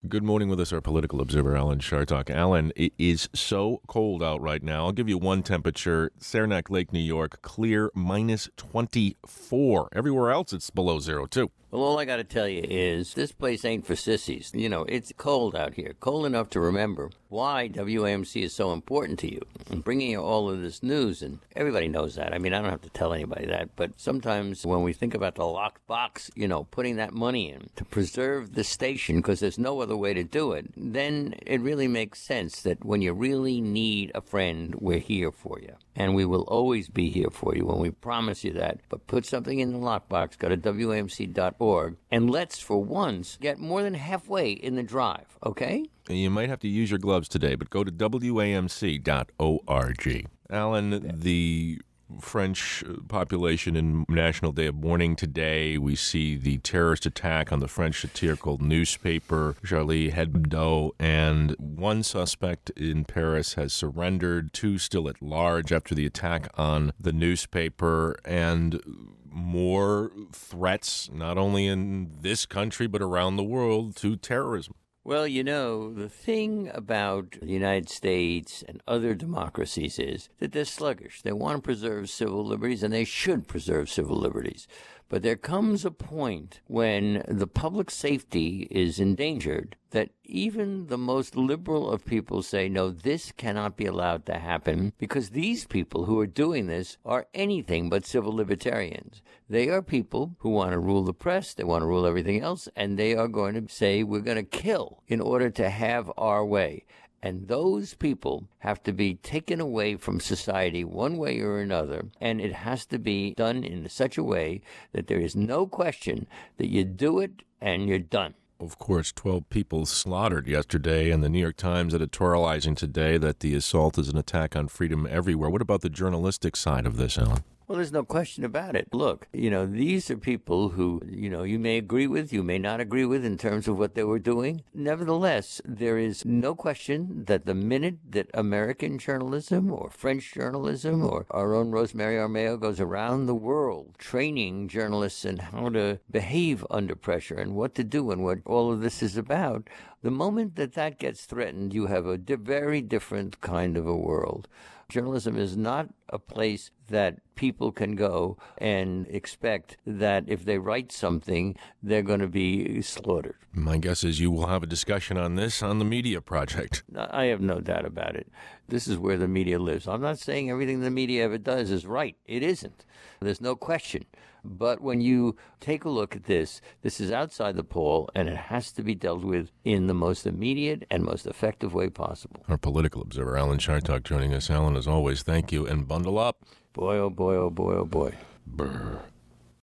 Good morning with us, our political observer, Alan Chartock. Alan, it is so cold out right now. I'll give you one temperature. Saranac Lake, New York, clear, minus 24. Everywhere else, it's below zero, too. Well, all I got to tell you is this place ain't for sissies. You know, it's cold out here, cold enough to remember why WAMC is so important to you. And bringing you all of this news, and everybody knows that. I mean, I don't have to tell anybody that, but sometimes when we think about the locked box, you know, putting that money in to preserve the station because there's no other way to do it, then it really makes sense that when you really need a friend, we're here for you. And we will always be here for you when we promise you that. But put something in the lockbox, go to WAMC.org, and let's, for once, get more than halfway in the drive, okay? You might have to use your gloves today, but go to WAMC.org. Alan, the French population in National Day of Mourning today. We see the terrorist attack on the French satirical newspaper, Charlie Hebdo, and one suspect in Paris has surrendered, two still at large after the attack on the newspaper, and more threats, not only in this country, but around the world, to terrorism. Well, you know, the thing about the United States and other democracies is that they're sluggish. They want to preserve civil liberties, and they should preserve civil liberties. But there comes a point when the public safety is endangered that even the most liberal of people say, no, this cannot be allowed to happen because these people who are doing this are anything but civil libertarians. They are people who want to rule the press, they want to rule everything else, and they are going to say, we're going to kill in order to have our way. And those people have to be taken away from society one way or another, and it has to be done in such a way that there is no question that you do it and you're done. Of course, 12 people slaughtered yesterday, and the New York Times editorializing today that the assault is an attack on freedom everywhere. What about the journalistic side of this, Alan? Well, there's no question about it. Look, you know, these are people who, you know, you may agree with, you may not agree with in terms of what they were doing. Nevertheless, there is no question that the minute that American journalism or French journalism or our own Rosemary Armao goes around the world training journalists in how to behave under pressure and what to do and what all of this is about, the moment that that gets threatened, you have a very different kind of a world. Journalism is not a place that people can go and expect that if they write something, they're going to be slaughtered. My guess is you will have a discussion on this on the Media Project. I have no doubt about it. This is where the media lives. I'm not saying everything the media ever does is right. It isn't. There's no question. But when you take a look at this is outside the pale, and it has to be dealt with in the most immediate and most effective way possible. Our political observer, Alan Chartock, joining us. Alan, as always, thank you, and bundle up. Boy, oh boy, oh boy, oh boy. Brr.